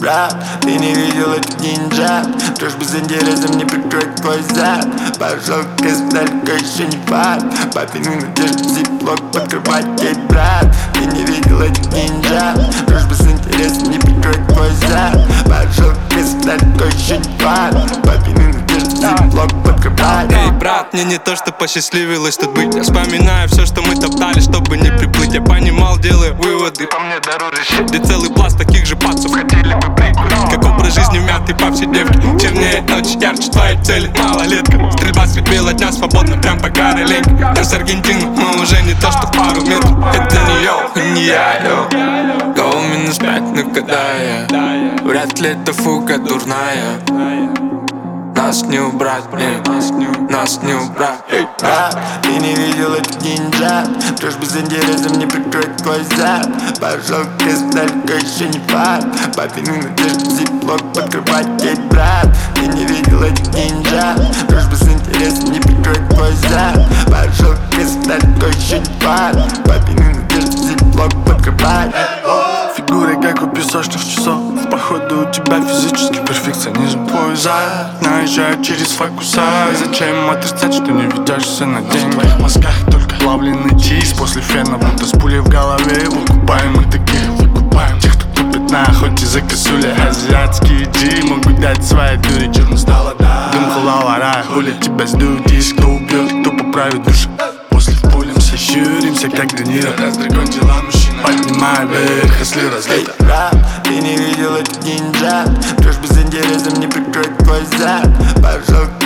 брат, ты не видел этот нинджа. Трешь без интереса, не прикрой твой зад. Пожалуйста, столько еще не факт. Папину надежду зиплок подкрывать ей, брат. Ты не видел этот нинджа. Трешь без интереса, не прикрой твой зад. Пожалуйста, столько еще не факт. Папину надежду зиплок подкрывать. Эй, брат, мне не то, что посчастливилось тут быть. Я вспоминаю все, что мы топтали, чтобы не приплыть. Я понимал, делаю выводы, по мне дороже щит. Где целый пласт таких же пацов хотели бы прикурить. Как образ жизни вмятый по всей девке. Чернеет ночь, ярче твоей цели, малолетка. Стрельба средь бела дня, свободно, прям по каре ленька. Я с Аргентины, мы уже не то, что в пару метров. Это не йоу, не я, йоу. Гоу минус 5, ну когда я? Вряд ли это фуга дурная. Нас не убрать, нас не убрать. Эй, брат, ты не видел этот нинджа. Трешь без интереса, не прикрой твой зад. Пожалуйста, столько еще не факт. Папину надежду зиплок подкрывать ей, брат. Ты не видел этот нинджа. Трешь без интереса, не прикрой твой зад. Пожалуйста, столько еще не факт. Папину надежду зиплок подкрывать. Фигуры как у песочных часов. Походу у тебя физический перфекционизм. Твой зад наезжает через фокуса. Зачем отрицать, что не ведешься на деньги? В твоих мозгах только плавленый чиз. После фена будто с пулей в голове. Выкупаем мы таких, выкупаем тех, кто тупит на охоте за косули. Азиатские джи могут дать свои дури. Черно стало, да. Дым халавара, хули тебя сдуют. Есть кто убьет, кто поправит душу. После в поле все щуримся, как Де Ниро. Раздракон дела мужчина, поднимай вверх, если разлито. Брат, ты не видел этот нинджа. Трешь без интереса, не прикрой твой зад. Пожалуйста,